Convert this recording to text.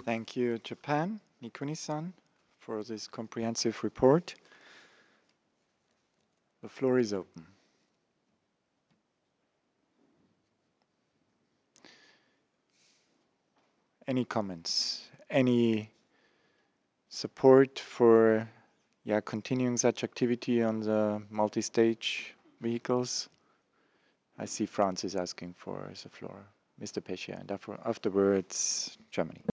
Thank you, Japan, Nikuni-san, for this comprehensive report. The floor is open. Any comments? Any support for continuing such activity on the multi-stage vehicles? I see France is asking for the floor. Mr. Pescia, and afterwards, Germany.